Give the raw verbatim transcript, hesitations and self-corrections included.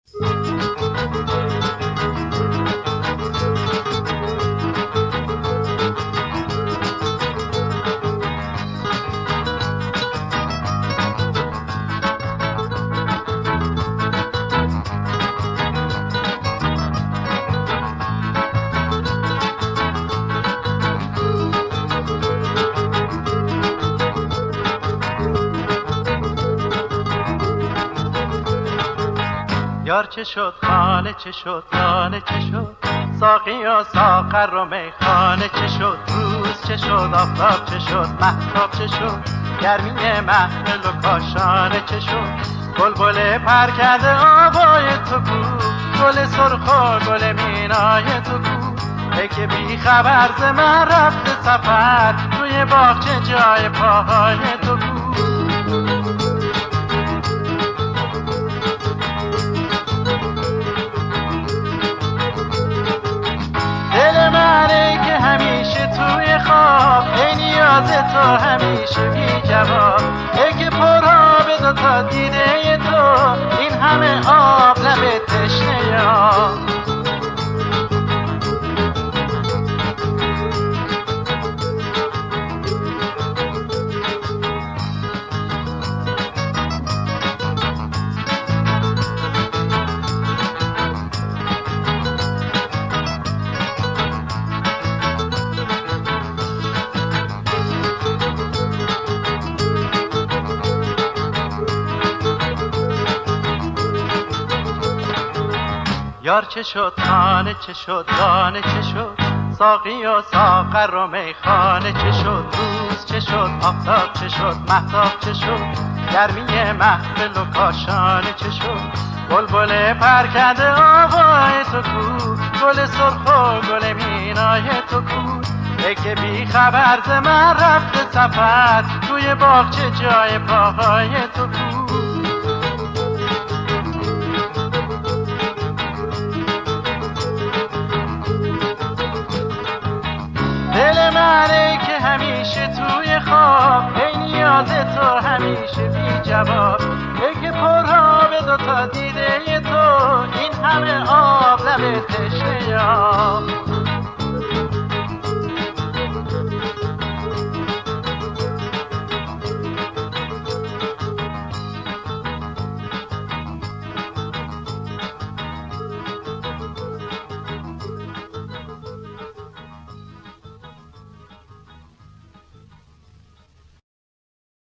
یار چه شد خانه چه شد خانه چه شد ساقی و ساغر و میخانه چه شد روز چه شد آفتاب چه شد مهتاب چه شد گرمی محفل و کاشانه چه شد بلبل پر کرده آوای تو کو گل سرخ و گل مینای تو کو ای که بی خبر ز من رفته سفر توی باغچه جای پاهای تو کو توی خواب ای نیاز تو همیشه بی جواب ای که پرها به دو تا دیده تو این همه آب لب تشنه آب یار چه شد خانه چه شد دانه چه شد ساقی و ساغر و میخانه چه شد روز چه شد آفتاب چه شد مهتاب چه شد گرمی محفل و کاشانه چه شد بلبل پر کرده آوای تو کو گل سرخ و گل مینای تو کو ای که بی خبر ز من رفته سفر توی باغچه جای پاهای تو کو دل منه که همیشه توی خواب ای نیاز تو همیشه بی جواب ای که پرها به دو تا دیده تو این همه آب لب تشنه آب